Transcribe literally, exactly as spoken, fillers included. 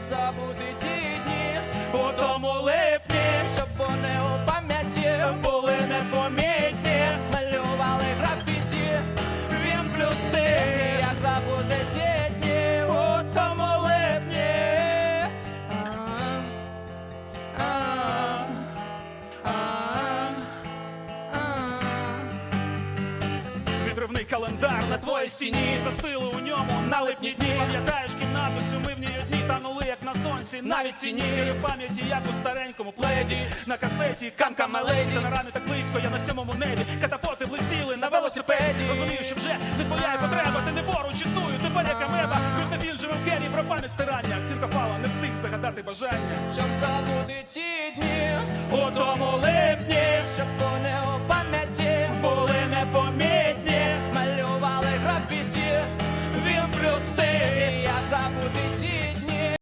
забути ті дні у тому липні, щоб вони у пам'яті були непомітні. Малювали графіті, він плюс ти, як забути ті дні у тому липні. Відривний календар на твоїй стіні, застили у ньому на липні дні. Пам'ятаєш кімнату цю, ми в ній одні, танули як на сонці, навіть тіні. В пам'яті, як у старенькому пледі, на касеті Камка Меледі. Та на ранок так близько, я на сьомому небі, катафоти блистіли на велосипеді. Розумію, що вже не твоя потреба, ти не поруч, існую, тепер як амеба. Грустний живе в кері, про пам'ять стирання. Зірка впала, не встиг загадати бажання. Щоб забути ті дні